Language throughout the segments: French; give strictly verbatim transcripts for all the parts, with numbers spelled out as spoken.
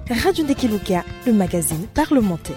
Radio Ndekeluka, le magazine parlementaire.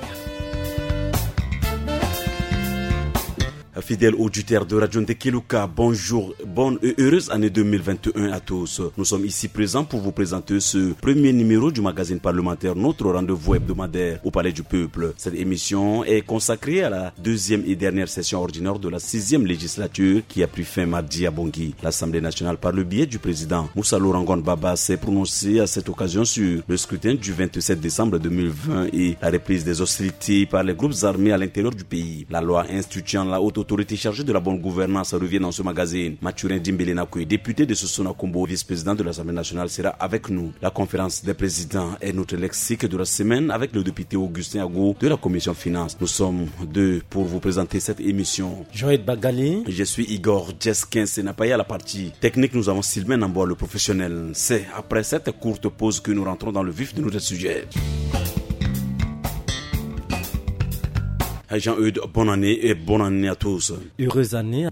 Fidèles auditeurs de Radio Ndekeluka, bonjour, bonne et heureuse année deux mille vingt et un à tous. Nous sommes ici présents pour vous présenter ce premier numéro du magazine parlementaire, notre rendez-vous hebdomadaire au Palais du Peuple. Cette émission est consacrée à la deuxième et dernière session ordinaire de la sixième législature qui a pris fin mardi à Bangui. L'Assemblée nationale, par le biais du président Moussa Laurent Gbagba, s'est prononcée à cette occasion sur le scrutin du vingt-sept décembre deux mille vingt et la reprise des hostilités par les groupes armés à l'intérieur du pays. La loi instituant la haute autorité chargée de la bonne gouvernance revient dans ce magazine. Mathurin Dimbélé Nakoui, député de Sossona Kombo, vice-président de l'Assemblée nationale, sera avec nous. La conférence des présidents est notre lexique de la semaine avec le député Augustin Ago de la commission finance. Nous sommes deux pour vous présenter cette émission. Joël Bagali. Je suis Igor Djeskin Senapaya à la partie technique. Nous avons Sylvain Namboa, le professionnel. C'est après cette courte pause que nous rentrons dans le vif de notre sujet. Jean-Eudes, bonne année et bonne année à tous. Heureuse année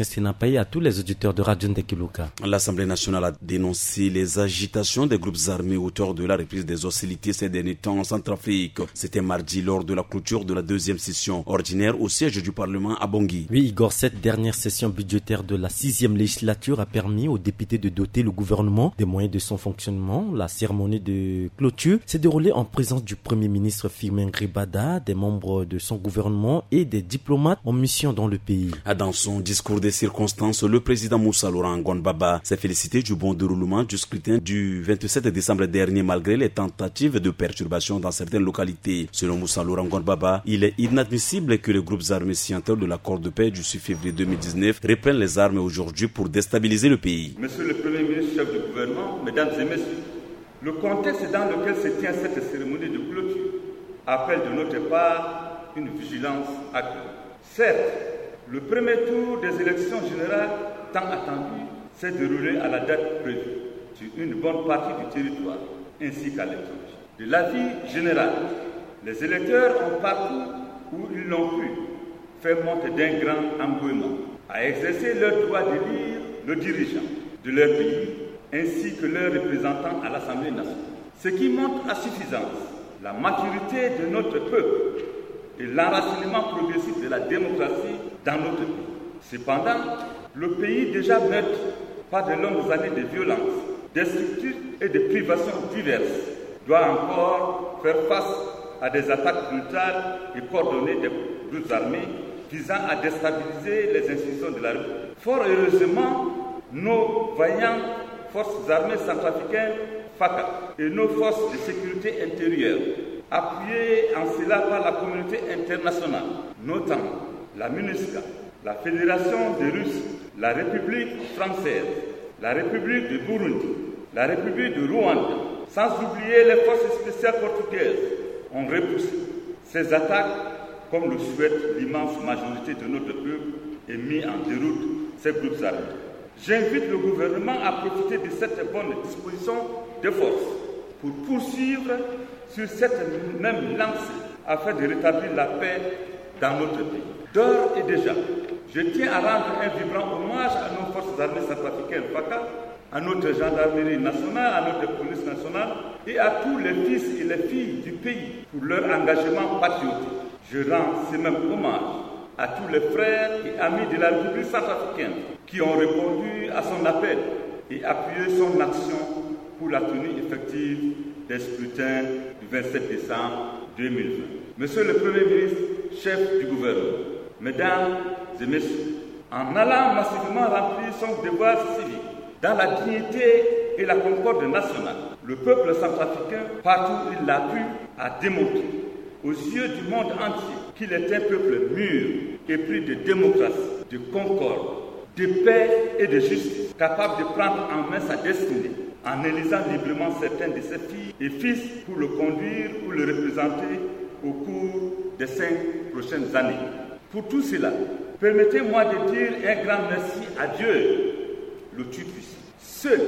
à tous les auditeurs de Radio Ndekeluka. L'Assemblée nationale a dénoncé les agitations des groupes armés autour de la reprise des hostilités ces derniers temps en Centrafrique. C'était mardi lors de la clôture de la deuxième session ordinaire au siège du Parlement à Bangui. Oui, Igor, cette dernière session budgétaire de la sixième législature a permis aux députés de doter le gouvernement des moyens de son fonctionnement. La cérémonie de clôture s'est déroulée en présence du Premier ministre Firmin Gribada, des membres de son gouvernement et des diplomates en mission dans le pays. Dans son discours des circonstances, le président Moussa Laurent Gbagba s'est félicité du bon déroulement du scrutin du vingt-sept décembre dernier malgré les tentatives de perturbation dans certaines localités. Selon Moussa Laurent Gbagba, il est inadmissible que les groupes armés signataires de l'accord de paix du six février deux mille dix-neuf reprennent les armes aujourd'hui pour déstabiliser le pays. Monsieur le Premier ministre, chef du gouvernement, mesdames et messieurs, le contexte dans lequel se tient cette cérémonie de clôture appelle de notre part une vigilance accrue. Certes, le premier tour des élections générales tant attendues s'est déroulé à la date prévue sur une bonne partie du territoire ainsi qu'à l'étranger. De l'avis général, les électeurs ont partout où ils l'ont pu fait montre d'un grand engouement à exercer leur droit d'élire le dirigeant de leur pays ainsi que leurs représentants à l'Assemblée nationale. Ce qui montre à suffisance la maturité de notre peuple et l'enracinement progressif de la démocratie dans notre pays. Cependant, le pays déjà meurtri par de longues années de violence, d'instructures et de privations diverses doit encore faire face à des attaques brutales et coordonnées des groupes armés visant à déstabiliser les institutions de la République. Fort heureusement, nos vaillantes forces armées centrafricaines, F A C A, et nos forces de sécurité intérieure, appuyées en cela par la communauté internationale, notamment la MINUSCA, la Fédération de Russie, la République française, la République de Burundi, la République de Rwanda, sans oublier les forces spéciales portugaises, ont repoussé ces attaques comme le souhaite l'immense majorité de notre peuple et mis en déroute ces groupes armés. J'invite le gouvernement à profiter de cette bonne disposition de force pour poursuivre sur cette même lancée afin de rétablir la paix dans notre pays. D'ores et déjà, je tiens à rendre un vibrant hommage à nos forces armées centrafricaines F A C A, à notre gendarmerie nationale, à notre police nationale et à tous les fils et les filles du pays pour leur engagement patriotique. Je rends ce même hommage à tous les frères et amis de la République centrafricaine qui ont répondu à son appel et appuyé son action pour la tenue effective des scrutins du vingt-sept décembre deux mille vingt. Monsieur le Premier ministre, chef du gouvernement, mesdames et messieurs, en allant massivement remplir son devoir civique dans la dignité et la concorde nationale, le peuple centrafricain, partout où il l'a pu, a démontré aux yeux du monde entier qu'il est un peuple mûr, épris de démocratie, de concorde, de paix et de justice, capable de prendre en main sa destinée en élisant librement certains de ses filles et fils pour le conduire ou le représenter au cours des cinq prochaines années. Pour tout cela, permettez-moi de dire un grand merci à Dieu, le Tout-Puissant. Ceux,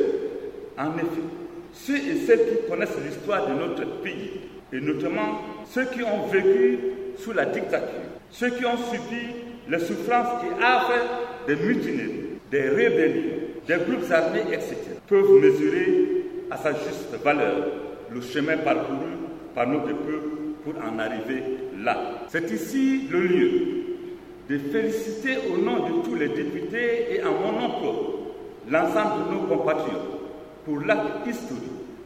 en effet, ceux et celles qui connaissent l'histoire de notre pays, et notamment ceux qui ont vécu sous la dictature, ceux qui ont subi les souffrances et affres des mutineries, des rébellions, des groupes armés, et cetera, peuvent mesurer à sa juste valeur le chemin parcouru par notre peuple pour en arriver là. C'est ici le lieu de féliciter au nom de tous les députés et en mon nom propre l'ensemble de nos compatriotes pour l'acte historique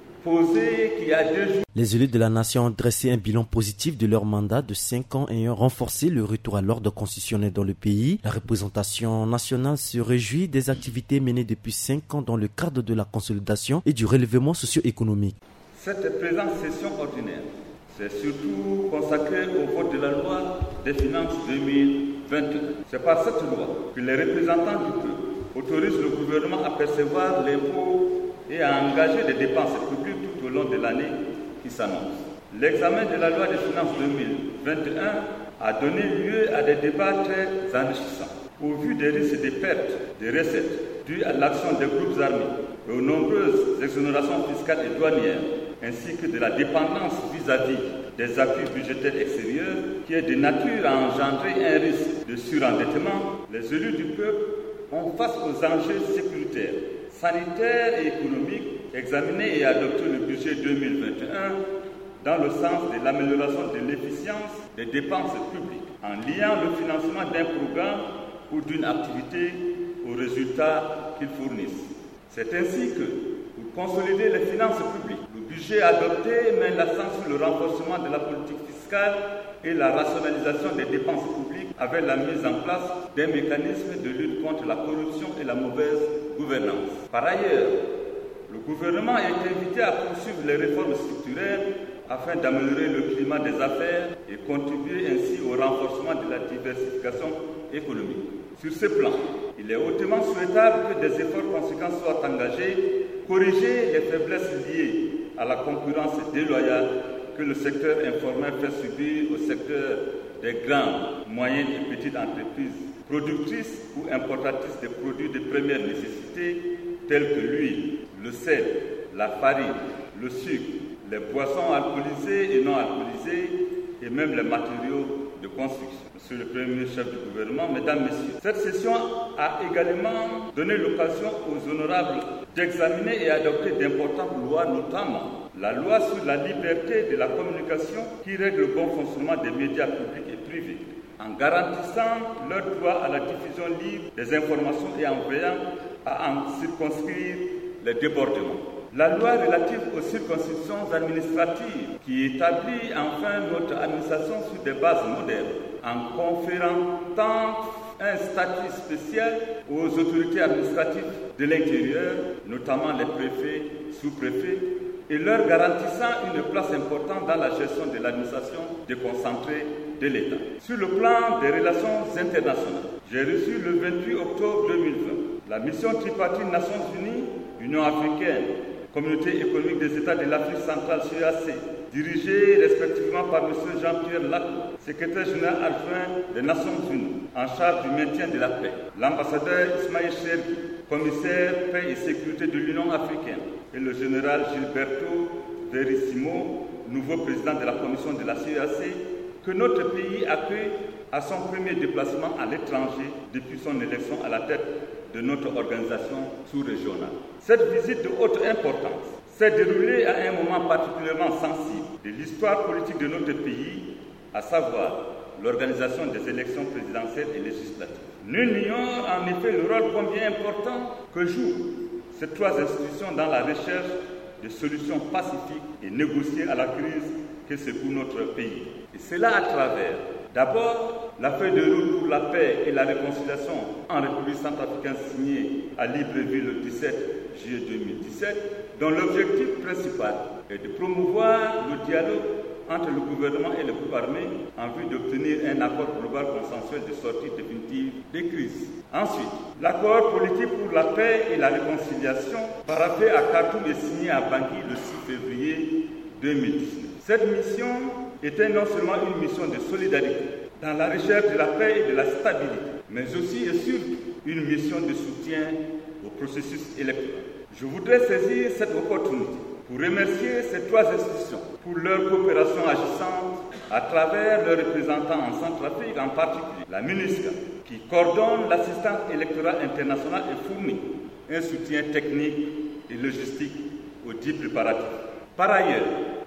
posé qui a deux jours. Les élus de la nation ont dressé un bilan positif de leur mandat de cinq ans ayant renforcé le retour à l'ordre constitutionnel dans le pays. La représentation nationale se réjouit des activités menées depuis cinq ans dans le cadre de la consolidation et du relèvement socio-économique. Cette présente session ordinaire s'est surtout consacrée au vote de la loi des finances deux mille vingt et un. C'est par cette loi que les représentants du peuple autorisent le gouvernement à percevoir l'impôt et à engager des dépenses publiques tout au long de l'année qui s'annonce. L'examen de la loi des finances deux mille vingt et un a donné lieu à des débats très enrichissants. Au vu des risques de pertes de recettes dues à l'action des groupes armés et aux nombreuses exonérations fiscales et douanières, ainsi que de la dépendance vis-à-vis des appuis budgétaires extérieurs qui est de nature à engendrer un risque de surendettement, les élus du peuple ont face aux enjeux sécuritaires, sanitaires et économiques examiner et adopter le budget deux mille vingt et un dans le sens de l'amélioration de l'efficience des dépenses publiques, en liant le financement d'un programme ou d'une activité aux résultats qu'ils fournissent. C'est ainsi que, pour consolider les finances publiques, le budget adopté met l'accent sur le renforcement de la politique fiscale et la rationalisation des dépenses publiques avec la mise en place d'un mécanisme de lutte contre la corruption et la mauvaise gouvernance. Par ailleurs, le gouvernement est invité à poursuivre les réformes structurelles afin d'améliorer le climat des affaires et contribuer ainsi au renforcement de la diversification économique. Sur ce plan, il est hautement souhaitable que des efforts conséquents soient engagés, corriger les faiblesses liées à la concurrence déloyale que le secteur informel fait subir au secteur des grandes, moyennes et petites entreprises productrices ou importatrices de produits de première nécessité tels que l'huile, le sel, la farine, le sucre, les boissons alcoolisées et non alcoolisées et même les matériaux de construction. Monsieur le Premier chef du gouvernement, Mesdames, Messieurs, cette session a également donné l'occasion aux honorables d'examiner et adopter d'importantes lois, notamment la loi sur la liberté de la communication qui règle le bon fonctionnement des médias publics et privés, en garantissant leur droit à la diffusion libre des informations et en veillant à en circonscrire les débordements. La loi relative aux circonscriptions administratives qui établit enfin notre administration sur des bases modernes en conférant tant un statut spécial aux autorités administratives de l'intérieur, notamment les préfets, sous-préfets, et leur garantissant une place importante dans la gestion de l'administration déconcentrée de l'État. Sur le plan des relations internationales, j'ai reçu le vingt-huit octobre deux mille vingt la mission tripartite Nations Unies, Union africaine, Communauté économique des États de l'Afrique centrale C E A C, dirigée respectivement par M. Jean-Pierre Lacroix, secrétaire général adjoint des Nations Unies, en charge du maintien de la paix, l'ambassadeur Ismaël Cherki, commissaire paix et sécurité de l'Union africaine, et le général Gilberto Verissimo, nouveau président de la commission de la C E A C, que notre pays accueille à son premier déplacement à l'étranger depuis son élection à la tête de notre organisation sous-régionale. Cette visite de haute importance s'est déroulée à un moment particulièrement sensible de l'histoire politique de notre pays, à savoir l'organisation des élections présidentielles et législatives. Nul n'ignore en effet le rôle combien important que jouent ces trois institutions dans la recherche de solutions pacifiques et négociées à la crise que secoue notre pays. Et cela à travers, d'abord, la feuille de route pour la paix et la réconciliation en République centrafricaine signée à Libreville le dix-sept juillet deux mille dix-sept, dont l'objectif principal est de promouvoir le dialogue entre le gouvernement et le groupe armé en vue d'obtenir un accord global consensuel de sortie définitive des crises. Ensuite, l'accord politique pour la paix et la réconciliation paraphé à Khartoum et signé à Bangui le six février deux mille dix-neuf. Cette mission était non seulement une mission de solidarité dans la recherche de la paix et de la stabilité, mais aussi et surtout une mission de soutien au processus électoral. Je voudrais saisir cette opportunité pour remercier ces trois institutions pour leur coopération agissante à travers leurs représentants en Centrafrique, en particulier la MINUSCA, qui coordonne l'assistance électorale internationale et fournit un soutien technique et logistique aux dits préparatifs. Par ailleurs,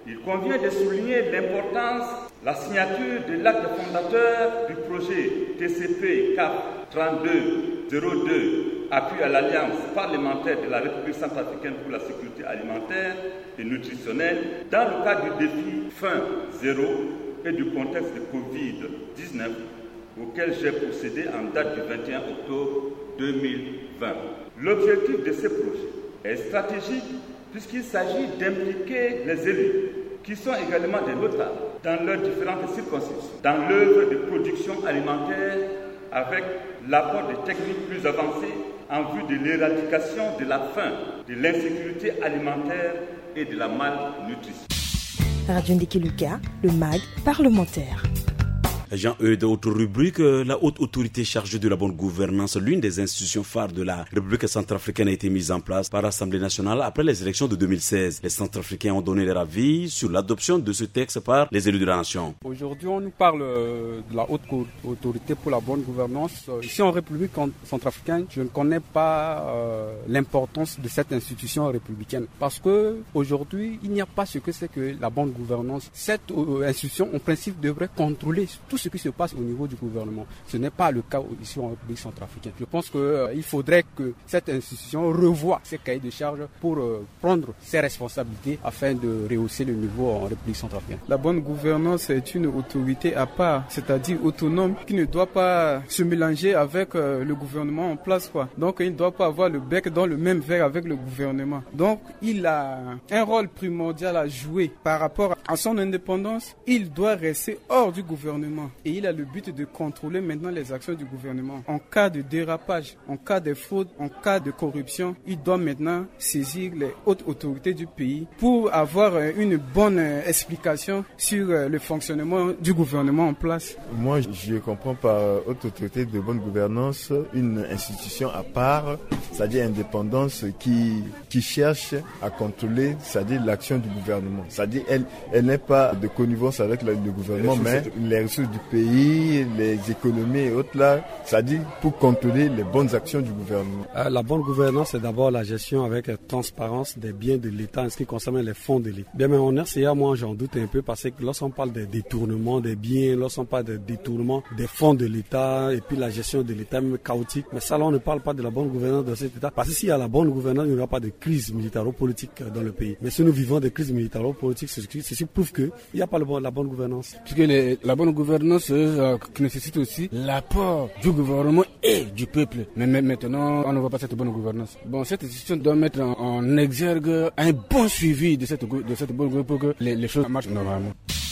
Il convient de souligner l'importance, la signature de l'acte fondateur du projet T C P C A P trente-deux zéro deux, appui à l'Alliance parlementaire de la République centrafricaine pour la sécurité alimentaire et nutritionnelle, dans le cadre du défi Faim Zéro et du contexte de covid dix-neuf, auquel j'ai procédé en date du vingt et un octobre deux mille vingt. L'objectif de ce projet est stratégique puisqu'il s'agit d'impliquer les élus, qui sont également des notables, dans leurs différentes circonscriptions, dans l'œuvre de production alimentaire avec l'apport de techniques plus avancées en vue de l'éradication de la faim, de l'insécurité alimentaire et de la malnutrition. Radio Ndéké-Lucas, le M A G parlementaire. Jean-Eudes, autre rubrique, la haute autorité chargée de la bonne gouvernance, l'une des institutions phares de la République centrafricaine, a été mise en place par l'Assemblée nationale après les élections de deux mille seize. Les Centrafricains ont donné leur avis sur l'adoption de ce texte par les élus de la nation. Aujourd'hui, on nous parle de la haute autorité pour la bonne gouvernance. Ici en République centrafricaine, je ne connais pas euh, l'importance de cette institution républicaine parce que aujourd'hui, il n'y a pas ce que c'est que la bonne gouvernance. Cette euh, institution, en principe, devrait contrôler tout ce qui se passe au niveau du gouvernement. Ce n'est pas le cas ici en République centrafricaine. Je pense qu'il euh, faudrait que cette institution revoie ses cahiers de charges pour euh, prendre ses responsabilités afin de rehausser le niveau en République centrafricaine. La bonne gouvernance est une autorité à part, c'est-à-dire autonome, qui ne doit pas se mélanger avec euh, le gouvernement en place, quoi. Donc il ne doit pas avoir le bec dans le même verre avec le gouvernement. Donc il a un rôle primordial à jouer par rapport à son indépendance. Il doit rester hors du gouvernement. Et il a le but de contrôler maintenant les actions du gouvernement. En cas de dérapage, en cas de fraude, en cas de corruption, il doit maintenant saisir les hautes autorités du pays pour avoir une bonne explication sur le fonctionnement du gouvernement en place. Moi, je comprends par haute autorité de bonne gouvernance une institution à part, c'est-à-dire indépendance qui, qui cherche à contrôler, c'est-à-dire l'action du gouvernement. C'est-à-dire elle, elle n'est pas de connivence avec le, le gouvernement, mais les ressources du pays, les économies et autres là, c'est-à-dire pour contrôler les bonnes actions du gouvernement. Euh, la bonne gouvernance, c'est d'abord la gestion avec transparence des biens de l'État en ce qui concerne les fonds de l'État. Bien, mais en R C A, moi j'en doute un peu parce que lorsqu'on parle des détournements des biens, lorsqu'on parle des détournements des fonds de l'État et puis la gestion de l'État même chaotique, mais ça là on ne parle pas de la bonne gouvernance de cet État. Parce que s'il y a la bonne gouvernance, il n'y aura pas de crise militaro-politique dans le pays. Mais si nous vivons des crises militaro-politiques, ceci prouve qu'il n'y a pas le bon, la bonne gouvernance. Puisque les, la bonne gouvernance euh, qui nécessite aussi l'apport du gouvernement et du peuple. Mais, mais maintenant, on ne voit pas cette bonne gouvernance. Bon, cette institution doit mettre en, en exergue un bon suivi de cette, de cette bonne gouvernance pour que les, les choses marchent normalement.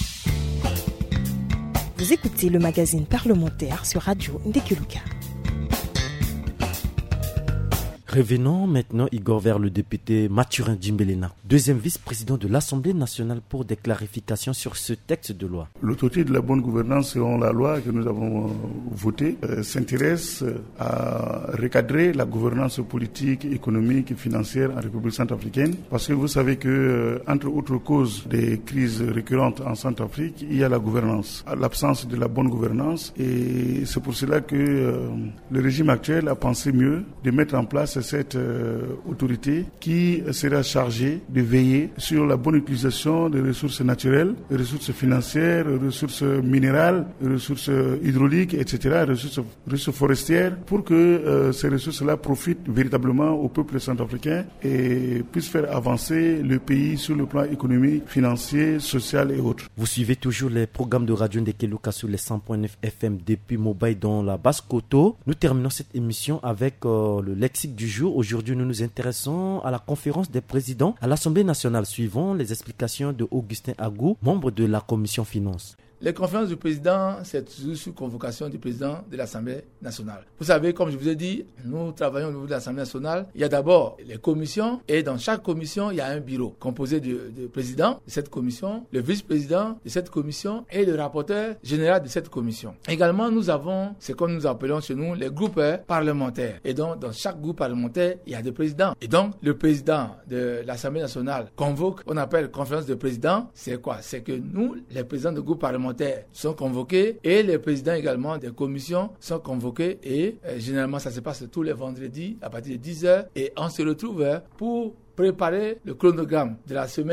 Vous écoutez le magazine parlementaire sur Radio Ndéké-Lucas. Revenons maintenant, Igor, vers le député Mathurin Djimbelena, deuxième vice-président de l'Assemblée nationale, pour des clarifications sur ce texte de loi. L'autorité de la bonne gouvernance, selon la loi que nous avons votée, euh, s'intéresse à recadrer la gouvernance politique, économique et financière en République centrafricaine. Parce que vous savez que, euh, entre autres causes des crises récurrentes en Centrafrique, il y a la gouvernance, l'absence de la bonne gouvernance. Et c'est pour cela que euh, le régime actuel a pensé mieux de mettre en place cette euh, autorité qui sera chargée de veiller sur la bonne utilisation des ressources naturelles, des ressources financières, des ressources minérales, des ressources hydrauliques, et cetera, des ressources, ressources forestières, pour que euh, ces ressources-là profitent véritablement au peuple centrafricain et puissent faire avancer le pays sur le plan économique, financier, social et autres. Vous suivez toujours les programmes de Radio Ndéké-Lucas sur les cent point neuf F M depuis Mobile dans la Basse-Koto. Nous terminons cette émission avec euh, le lexique du jour. Aujourd'hui, nous nous intéressons à la conférence des présidents à l'Assemblée nationale. Suivons les explications de Augustin Agou, membre de la commission finances. Les conférences du président, c'est toujours sous convocation du président de l'Assemblée nationale. Vous savez, comme je vous ai dit, nous travaillons au niveau de l'Assemblée nationale. Il y a d'abord les commissions et dans chaque commission, il y a un bureau composé du, du président de cette commission, le vice-président de cette commission et le rapporteur général de cette commission. Également, nous avons ce que nous appelons chez nous les groupes parlementaires. Et donc, dans chaque groupe parlementaire, il y a des présidents. Et donc, le président de l'Assemblée nationale convoque, on appelle conférence de présidents. C'est quoi? C'est que nous, les présidents de groupes parlementaires, sont convoqués et les présidents également des commissions sont convoqués et euh, généralement ça se passe tous les vendredis à partir de dix heures et on se retrouve pour préparer le chronogramme de la semaine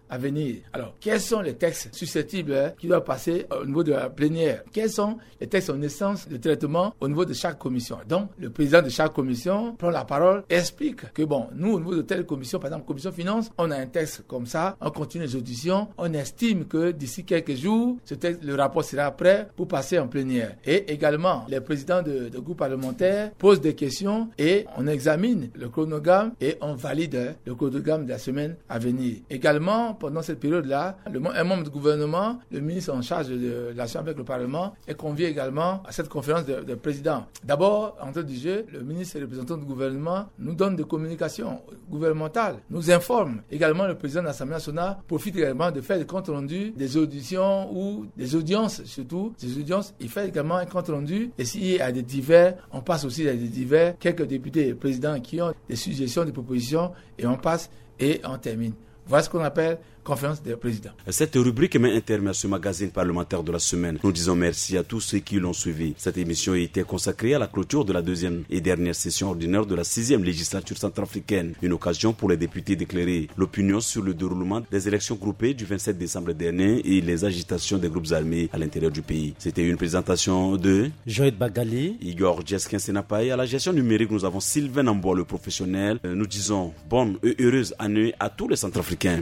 à venir. Alors, quels sont les textes susceptibles hein, qui doivent passer au niveau de la plénière? Quels sont les textes en naissance de traitement au niveau de chaque commission? Donc, le président de chaque commission prend la parole et explique que bon, nous, au niveau de telle commission, par exemple, commission finance, on a un texte comme ça, on continue les auditions, on estime que d'ici quelques jours, ce texte, le rapport sera prêt pour passer en plénière. Et également, les présidents de, de groupes parlementaires posent des questions et on examine le chronogramme et on valide le chronogramme de la semaine à venir. Également, pendant cette période-là, le, un membre du gouvernement, le ministre en charge de l'action avec le Parlement, est convié également à cette conférence de, de présidents. D'abord, en entrée du jeu, le ministre et le représentant du gouvernement nous donne des communications gouvernementales, nous informe. Également, le président de l'Assemblée nationale profite également de faire des comptes rendus des auditions ou des audiences, surtout des audiences. Il fait également un compte rendu et s'il y a des divers, on passe aussi à des divers, quelques députés et présidents qui ont des suggestions, des propositions et on passe et on termine. Voilà ce qu'on appelle conférence des présidents. Cette rubrique met un terme à ce magazine parlementaire de la semaine. Nous disons merci à tous ceux qui l'ont suivi. Cette émission a été consacrée à la clôture de la deuxième et dernière session ordinaire de la sixième législature centrafricaine. Une occasion pour les députés d'éclairer l'opinion sur le déroulement des élections groupées du vingt-sept décembre dernier et les agitations des groupes armés à l'intérieur du pays. C'était une présentation de Joël Bagali, Igor Djeskin Senapaye. À la gestion numérique, nous avons Sylvain Ambois, le professionnel. Nous disons bonne et heureuse année à tous les Centrafricains.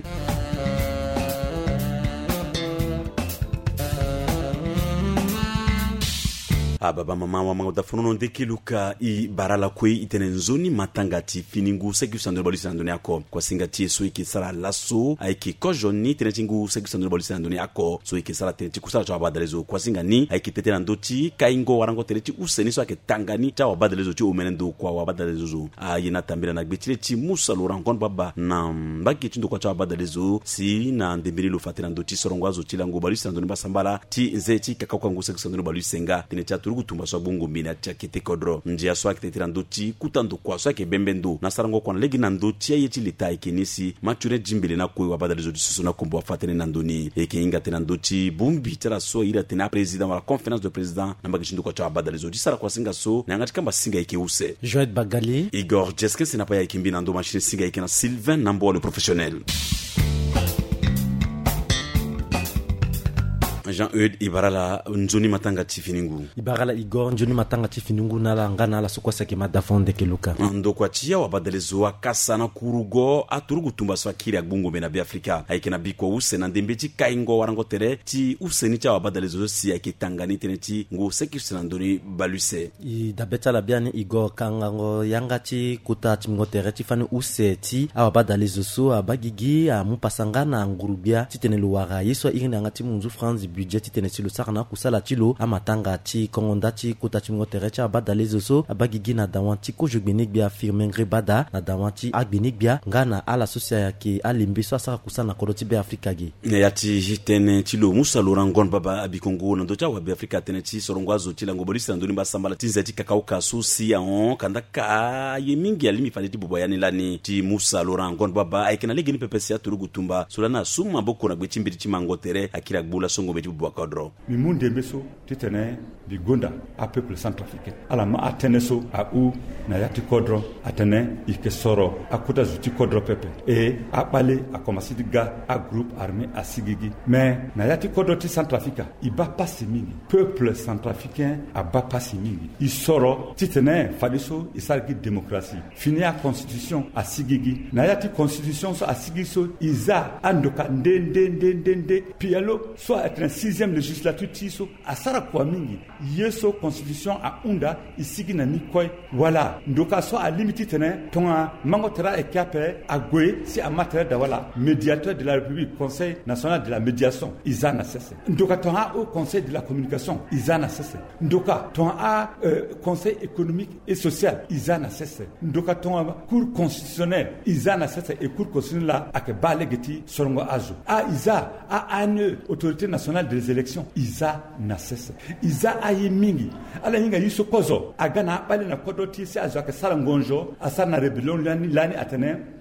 Ababa mama wa mangota fonono ndeki luka I barala kwe itene nzoni matangati finingu segu sandro bolisi andoni ako kwa singati eso iki sala lasso aiki kojoni tene tingu segu sandro bolisi andoni ako so iki sala tene tikusala cha badalezo kwa singani aiki tetena ndoti kaingo warango tene ti useni so ake tangani cha badalezo ti umenendo kwa wabadalezo ayina tambira na gbetile ti musa lorangon baba na mbaki tindo kwa cha badalezo si na ndembele lo fatena ndoti sorongwazo tilango bolisi andoni basambala ti nzeti kakakwa ngu segu sandro bolisi senga tene cha turugu tumba so bungu mina tia kete kodro njia so akitetira ndoti kutando kwa so ake bembendo na sarango kwa legi na ndoti yeti leta ikenisi mature jimbele na kwe wabadalizo disusu na kombo afatene na ndoni eke inga tena ndoti bumbi tera so ira tena president wala conférence de président na magishindo kwa cha wabadalizo disara kwa singa so na ngati kamba singa ike use Joël Bagali, Igor Djeskin Senapaye ikimbi na ndo machine singa ike na Sylvain Nambo le professionnel. Jean-Eudes Ibarala Njoni Matanga Tifiningu Ibarala Igor Njoni Matanga Tifiningu nala ngana la sokwa sake madafonde keluka ndo kwa chia wabadalezo wa kasa na kurugo aturugu tumba swa kiri agbungu mena bi Afrika aike na biko use na ndembeji kaingo warango tere ti use ni cha wabadalezo si aike tangani tene ti ngo seki usendoni baluse I dabeta la biani Igor kangango yanga ti kuta ti ngotere ti fani use ti wabadalezo so abagigi amupasangana ngurubia ti tene luwara yeso irina ngati munzu France budget tene si lo sarana kusala tilo amatanga ti kongonda ti kota ti ngotere ti abada lezoso abagigi na dawan ti ko jogbenik bia firme ngre bada na dawan ti agbenik bia ngana ala sosia yake alimbe so asaka kusana kodo ti be Afrika gi ya ti tene ti lo musa lorangon baba abikongo na doja wa be Afrika tene ti sorongwazo ti lango bolisi ndoni basambala ti nzeti kakauka susi ya on kandaka yemingi alimi fani ti boboyani lani ti musa lorangon baba aikena legeni pepesi ya turugu tumba solana suma boko na gbetimbi ti mangotere akira gbula songo beti buakadro mi munde meso titene bi gonda a peuple centrafricain ala ma atene so a u na yati kodro atene ike soro akuta zuti kodro pepe e a bale a commencé de ga a groupe armé a sigigi mais na yati kodro ti centrafrica i ba pasi mingi peuple centrafricain a ba pasi mingi i soro titene fadiso i sargi démocratie fini a constitution a sigigi na yati constitution so a sigigi so iza andoka ndende ndende ndende pialo so être un sixième législature tiso asara kwa mingi yeso constitution a unda isigi na nikoi wala ndoka so a limiti tene tonga mangotera e kape agwe si amatere da wala médiateur de la République conseil national de la médiation izana sese ndoka tonga au conseil de la communication izana sese ndoka tonga a euh, conseil économique et social izana sese ndoka tonga cour constitutionnelle izana sese et cour constitutionnelle la ake balegeti sorongo azo a iza a ane autorité nationale des élections iza na sese iza ayimingi ala hinga yiso kozo agana bale na kodoti si azo ke sarangonjo asana rebellion lani lani atene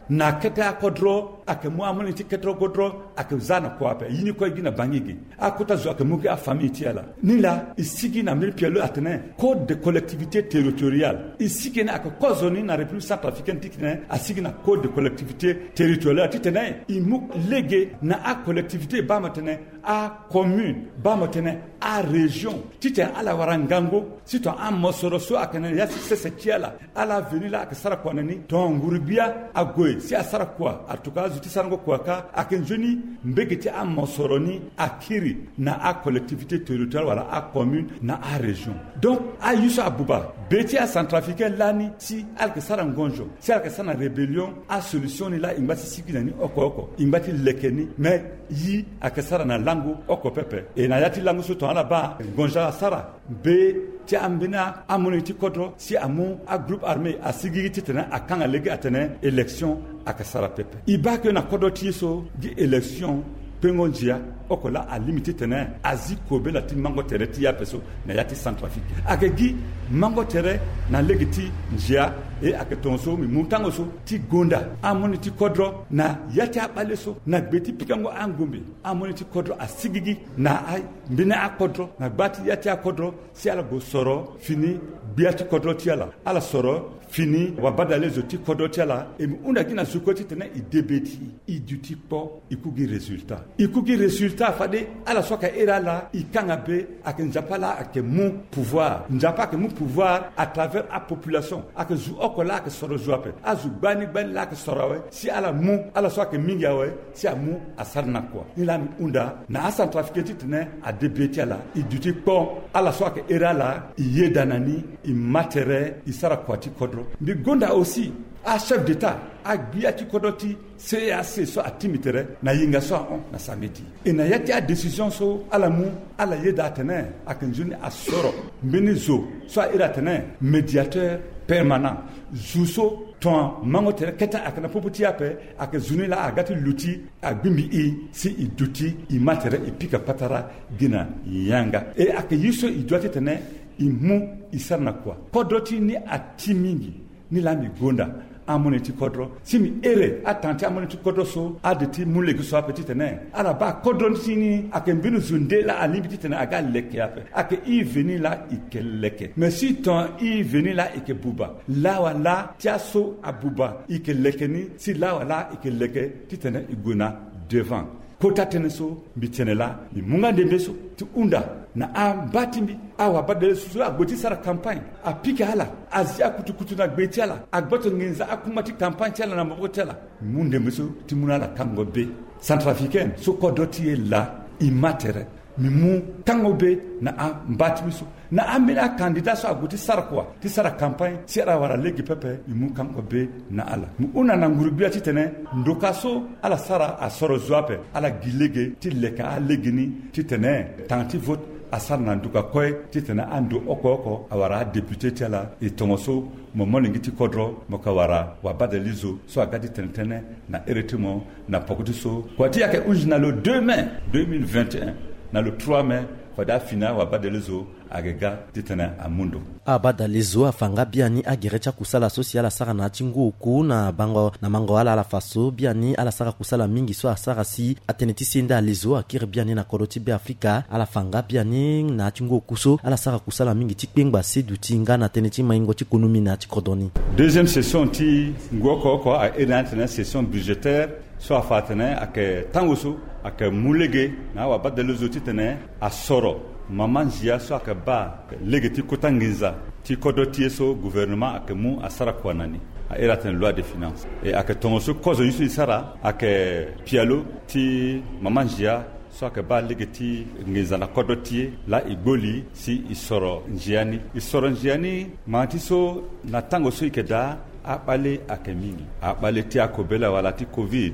na kete akodro ake mu amoni ti ketro godro ake zana ko ape yini ko gina bangigi akuta zo ake mugi a famille ti ala nila isigi na mil pielo atene code de collectivité territoriale isigi na ake kozoni na république centrafricaine tikene asigi na code de collectivité territoriale titene imuk légué na a collectivité ba matene a commune ba matene a région titene ala warangango sito am mosoro so akene yasi sese tiala ala venila ake sara ko nani to ngurubia agoy si asara kwa atuka zuti sango kwa ka akenjoni mbegeti am mosoroni akiri na a collectivité territoriale wala a commune na a région donc a yusa abuba beti a centrafricain lani si alke sara ngonjo si alke sana rébellion a solution ni la imbati sikizani oko oko imbati lekeni mais yi akesara na langu oko pepe e na yati langu so to ala ba ngonja sara be ti ambina amoni ti kodro si amu a groupe armé a sigiri ti tena akanga legi atene élection akasara pepe iba ke na kodro ti so di élection pengonjia okola a limité tena aziko be la ti mango tere ti ya peso na yati centrafrique akegi mango tere na legi ti njia e aketonso mi mutango so ti gonda amoni ti kodro na yati abale so na beti pikango angumbi amoni ti kodro asigigi na ay mbina akodro na bati yati akodro si ala go soro fini biati kodro ti ala ala soro fini wabadale zo ti kodro ti ala e unda kina sukoti tena i debeti i duti po ikugi resultat ikugi resultat fade ala soka era la ikanga be akenjapala ake mu pouvoir njapa ke mu pouvoir à travers la population ake zu okola ke soro zuape azu bani bani la ke sorowe si ala mu ala soka mingi awe si amu asarna kwa ila unda na asantrafiketi tene a debeti ala i duti po ala soka era la i yedanani i matere i sara kwati kodro bi gonda aussi a chef d'état a biati kodoti C A C so atimitere na yinga so on na samedi e na yati a décision so ala mu ala yeda tene akenjuni asoro mbenizo so ira tene médiateur permanent zuso ton mangotere keta akana poputi ape akezuni la agati luti agbimbi i si i duti i matere i pika patara gina yanga e akeyiso i doit tene i mu isarna kwa kodoti ni atimingi ni la mi gonda amoni ti kodro simi ere atante amoni ti kodro so adeti mulegi so apetite ne ala ba kodro tini akembinu zunde la alimiti tene aga leke ape ake i veni la ike leke mais si ton i veni la ike buba la wala tiaso abuba ike leke ni si la wala ike leke titene iguna devant kota teneso bitenela ni munga dembeso ti unda na ambatimbi awa badele susu agoti sara campagne apika hala azia kutukutu na gbeti ala agboto ngenza akumati campagne tela na mbotela munde mbeso ti munala kango be centrafricaine so kodoti e la imatere mimu kango be na ambatimbi so na amina candidat so agoti sara kwa ti sara campagne si ara wara legi pepe mimu kango be na ala mu una na ngurubia ti tene ndokaso ala sara asoro zuape ala gilege ti leka alegini ti tene tanti vote asana nduka koy titana andu oko oko awara député tiala e tomoso momoni ngiti kodro mokawara wabadelizo so agadi tentene na eretimo na pokudiso kwati yake ujina le deux mai deux mille vingt et un na le trois mai fada fina wabadelizo agega titana amundo abadalizo afanga biani agerecha kusala social asara na chinguku na bango na mango ala la faso biani ala sara kusala mingi so asara si ateneti sinda alizo akir biani na koroti be Afrika ala fanga biani na chinguku so ala sara kusala mingi tikpengba seduti nga na teneti maingo tikonumi na tikodoni. Deuxième session ti ngoko ko a enantena session budgétaire so afatene ake tangoso ake mulege na wabadalizo titene asoro maman jia so akaba legeti kotangiza ti kodoti so gouvernement akemu asara kwanani a era ten loi de finances et akaton so kozo yusu sara ake pialo ti maman jia so akaba legeti ngiza na kodoti la igoli si isoro njiani isoro njiani manti so na tango so ikeda apale akemini apale ti akobela wala ti covid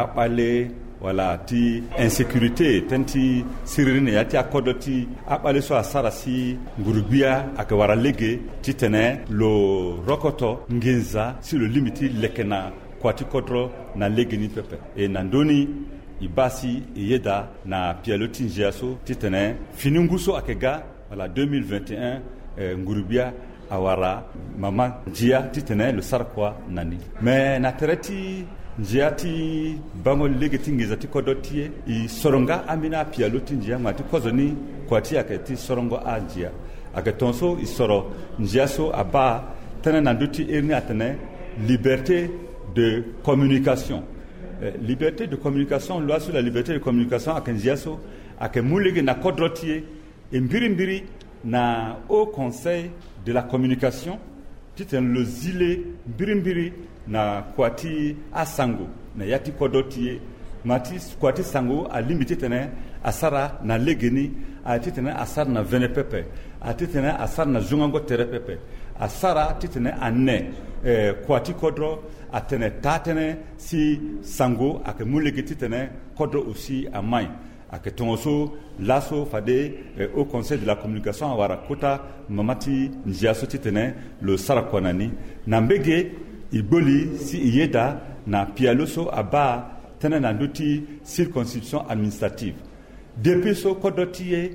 apale wala ti insécurité tenti sirine yati akodoti abale so asara si ngurubia akawara lege titene lo rokoto ngenza si le limiti lekena kwati kodro na lege ni pepe e nandoni ibasi yeda na pialoti njiaso titene fininguso akega wala deux mille vingt et un eh, ngurubia awara mama njia titene le sarkwa nani me na tereti njia ti bango legeti ngizati kodotie i soronga amina pialo tinjia mati kozoni kwati aketi sorongo anjia aketonso i soro njia so aba tene nanduti erni atene liberté de communication. Euh, liberté de communication, loi sur la liberté de communication à Kenjiaso, à Kemulege na Kodrotier, et Mbirimbiri na Haut Conseil de la communication, titre le zile Mbirimbiri na Kwati Asango, na Yati Kodrotier, Mati Kwati Sango a limité tene Asara na Legeni, a titene Asara na Venepepe, a titene Asara na Zungango Terepepe, Asara titene Ane. Eh, kwati kodro atene tatene si sango ake mulegiti tene kodro aussi amai ake tongoso laso fade eh, au conseil de la communication awara kota mamati njiaso titene le sarakwanani nambege iboli si iyeda na pialoso aba tene na nduti circonscription administrative depuis so kodotiye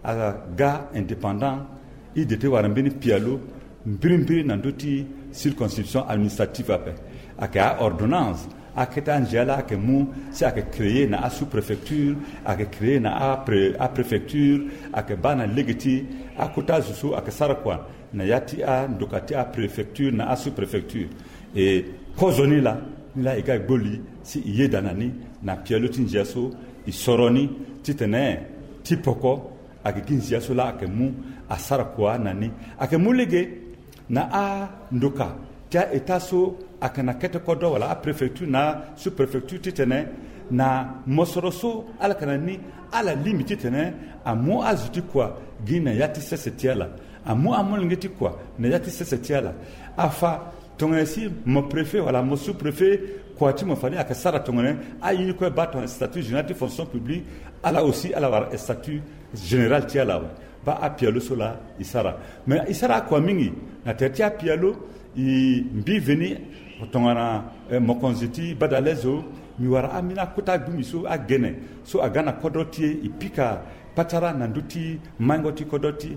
aga indépendant idete warambini pialo mbirimbiri na nduti circonscription administrative ape aka ordonnance aketa njala ake mu si ake créer na a sous-préfecture ake créer na a, pré, a préfecture ake bana legiti akuta zusu ake sarakwa na yati a ndokati a préfecture na a sous-préfecture et kozoni la la ega boli si iye danani na pialo tinjaso isoroni titene tipoko ake kinjaso la ake mu a sarakwa nani ake mulege na a ndoka tia etaso akana kete kodo wala a préfecture na sous préfecture titene na mosoroso ala kanani ala limite titene a mo azuti kwa gina yati sesetiala a mo amol ngeti kwa na yati sesetiala afa tongesi mo préfet wala mo sous préfet kwa ti mo fali akasara tongene ayi ko baton statut général de fonction publique ala aussi ala war statut général tiala ba a pialo sola isara mais isara kwa mingi na tetia pialo i mbi veni tongana eh, mokonziti badalezo miwara amina kuta gumiso agene so agana kodotie ipika patara nanduti mangoti kodoti.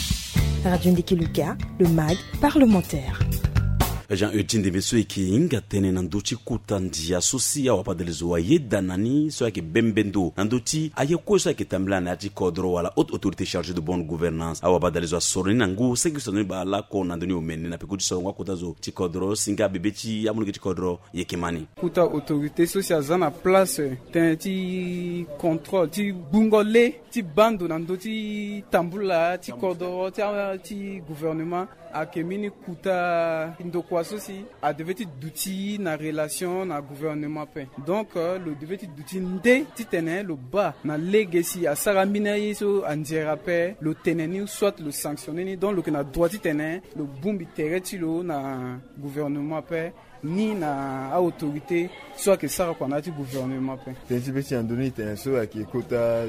Radio Ndikiluka, le M A G parlementaire. Jean-Eugène de Messo Eking atene nanduti kutandia sosi ya wapadelezo wa yedanani so yake bembendo nanduti ayeko so yake tamblana ati kodro wala haute autorité chargée de bonne gouvernance awa badelezo soroni nangu sekisoni ba la ko nandoni omeni na pekuti so ngwa kutazo ti kodro singa bebechi amulike ti kodro yekemani kuta autorité sociale zana place ten ti contrôle ti bungole ti bando nanduti tambula ti kodro ti ti gouvernement akemini kuta ndoko aussi a devait d'outils na relation na gouvernement pe donc euh, le devait d'outils ndé titene le bas na legacy a saramina yeso anjera pe le teneni soit le sanctionner donc le que na droit titene le bumbi tereti lo na gouvernement pe ni na autorité soit que ça qu'on a du gouvernement pe tenzi beti andoni tenso akikota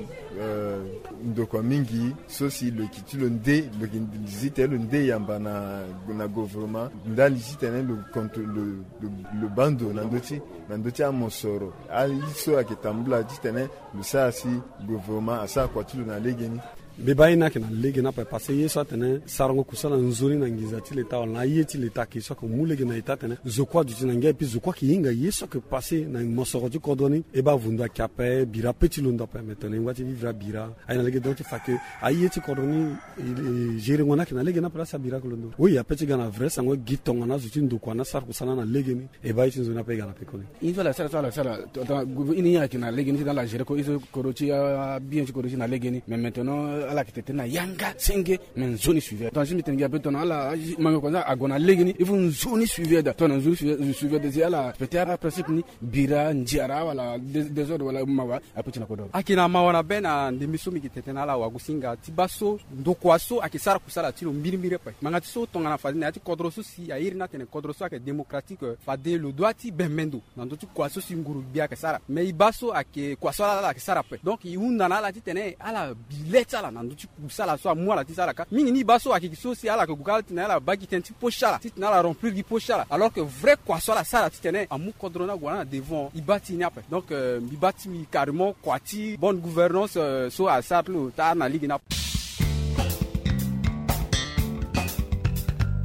ndoko mingi so si le kitulo ndé le zite le ndé yamba na na gouvernement ndali tene le contre le le, le bando nandoti nandoti a mosoro ali so akitambula tene le sa si gouvernement asa kwa tulo na legeni bebai na kena lege na pa parce yeso atene sarango kusala nzuri na ngizati leta na yeti leta ki so ko mulege na ita tene je crois du tinanga puis je crois ki inga yeso que passer na mosoro du cordoni e ba vunda kape bira petit lunda pa maintenant ngati vivra bira ay na lege donc fa que ayeti cordoni jere ngona kena lege na place bira ko londo oui a petit gana vrai sango gitonga na zuti ndo kwana sar kusala na lege ni e ba tinzo na pe gana pe koni il va la sala sala sala ini ya kena lege ni dans la jere ko iso korochi bien korochi na lege ni mais maintenant ala kitete na yanga senge men zone suivre donc je m'étais peu ton ala mango ko agona legini il faut une zone suivre da ton zone suivre de ala peut-être principe ni bira ndiara wala des ordres wala mawa apeti na kodo akina mawana bena ndimisumi kitete na ala wagusinga tibaso ndokwaso akisara kusala tilo mbiri mbiri pa mangati so tonga na fadina ati kodroso si ayiri na tene kodroso ake démocratique fade le doiti bemendo nando tu kwaso si nguru bia ke sara mais ibaso ake kwaso ala ke sara pe donc iunda na ala titene ala bileta ala nando tu kusala so moi la tisala ka mingi ni baso akikiso si ala ke gukala tina ala baki tenti poshala tina ala remplir di poshala alors que vrai kwaso ala sala titene amu kodrona gwana devant ibati ni après donc euh, ibati mi carrément kwati bonne gouvernance euh, so a saplo ta na ligue na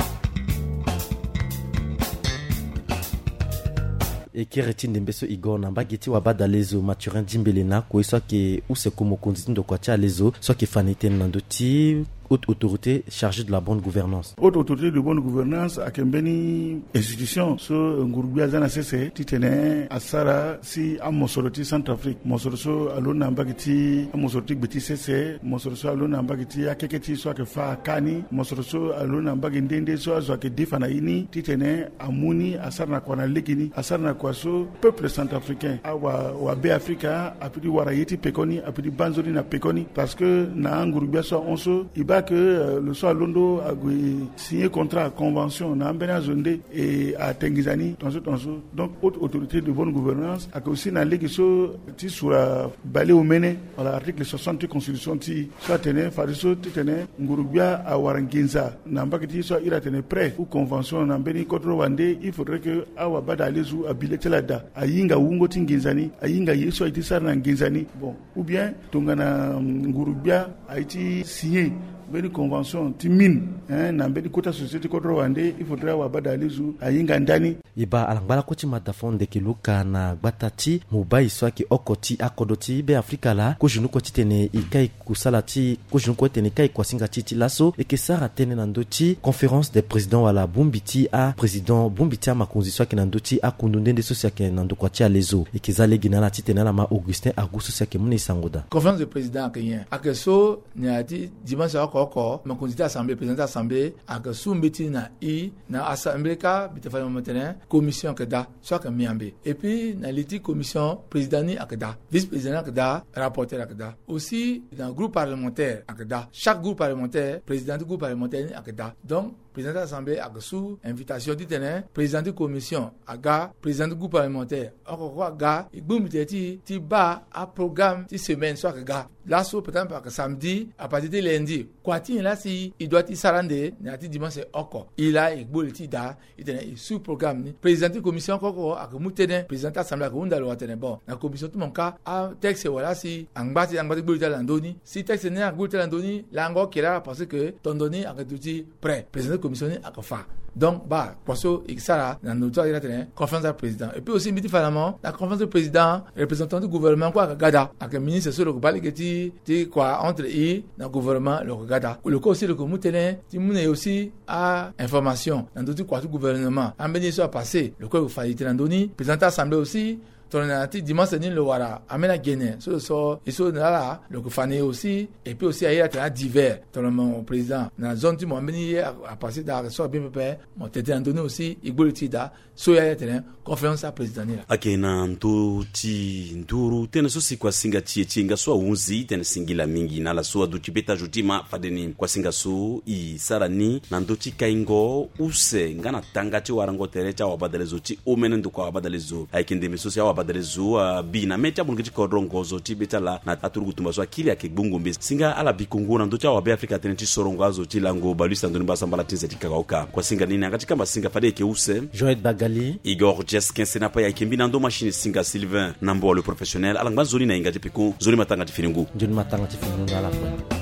Et qui retient des beso Igor Nambageti Wabada Lezo Maturin Dimbelena, quoi soit que ou c'est comme condition de quoi tu as lezo, soit que faniten nandoti. Haute autorité chargée de la bonne gouvernance. Haute autorité de bonne gouvernance a kembeni institution so ngurubia zana sese titene asara si amosoroti Centrafrique mosoroso alona ambagiti amosoroti beti sese mosoroso alona ambagiti akeketi so akefa kani mosoroso alona ambagindende so azo ke defana ini titene amuni asara na kwana lekini asara na kwaso peuple centrafricain awa wa be Africa apidi warayeti pekoni apidi banzori na pekoni parce que na ngurubia so onso iba que euh, le soir Londo a signé contrat convention na Mbena Zonde et à Tengizani tonso tonso donc haute autorité de bonne gouvernance a aussi na legi so ti sura balé au mene à l'article soixante constitution ti soit tene fariso ti tene ngurubia a waranginza na mbakiti so ira tene prêt ou convention na Mbeni Kodro Wande il faudrait que awa bada lezu abiletelada ayinga wungo tinginzani ayinga yeso iti sarna nginzani bon ou bien tongana ngurubia a été signé une convention timine hein na mbeni kota société Kodro Wande il faudrait wabada lezu ayinga ndani iba alangala koti matafonde kiluka na batati mubai swaki okoti akodoti be Afrika la ko junu koti tene ikai kusalati ko junu koti tene kai kwasinga titi laso et que sara tene nandoti conférence des présidents wala bumbiti a président bumbiti a makonzi swaki nandoti a kundunde sosia ke nando kwati lezo et que zale ginala titena la ma Augustin Agusto sosia ke muni sangoda conférence des présidents kenyen akeso nyati dimanche oko ma constitué assemblée président assemblée ak soumbeti na i na assemblée ka bitafali maintenant commission kada soit miambe et puis na liti commission président ni akada vice président akada rapporteur akada aussi dans groupe parlementaire akada chaque groupe parlementaire président du groupe parlementaire ni akada donc président de l'Assemblée a sous invitation du tenant président de commission aga président du groupe parlementaire encore aga boum ti ti ba a programme ti semaine soit aga là so peut être samedi à partir de lundi quoi ti là si il doit y sarande na ti dimanche encore il a il boliti da il tenant sous programme ni président de commission encore a mutene président de l'Assemblée a unda lo tenant bon la commission tout mon cas a texte voilà si angba ti angba ti bolita landoni si texte ne a bolita landoni lango qui là parce que ton donné a tout prêt président commissionné à Kofa. Donc, bah, parce que ça, dans notre conférence du président. Et puis aussi, différemment, la conférence du président, représentant du gouvernement, quoi, Gada, avec le ministre sur le Gabali, qui dit, quoi, entre eux, dans le gouvernement, le Gada. Le cas aussi, le Komoutene, qui mène aussi à information, dans tout quoi, tout gouvernement. En bénéfice, passé, le cas, il fallait être dans le président de l'Assemblée aussi, tonati dimanche ni le wara amena Guinée so so iso là le fané aussi et puis aussi ailleurs à divers ton mon président na zone du mon beni à passer dans so bien pépé mon tété en donné aussi igbolitida so ya tene conférence à présidentielle akena ndo ti nduru tena so si kwa singa tie tinga so unzi tena singila mingi na la so du tibeta jutima fadeni kwa singa so i sarani na ndo ti kaingo use ngana tanga ti warango terecha wabadalezo ti omenendo kwa wabadalezo aikende mesosi wa badalezo uh, bina mecha bungiti kodrongo zo ti betala na aturugu tumbaso akili akibungombe singa ala bikungu na ndocha wa be Afrika tenenti sorongo azo ti lango balisa ndoni basambala tinze tikakaoka kwa singa nini akati kamba singa fade ke use Joël Bagali Igor Jeskin senapa ya kimbi na ndo machine singa Sylvain Nambo le professionnel alangba zoni na ingati piku zoni matanga ti finingu zoni matanga ti finingu ala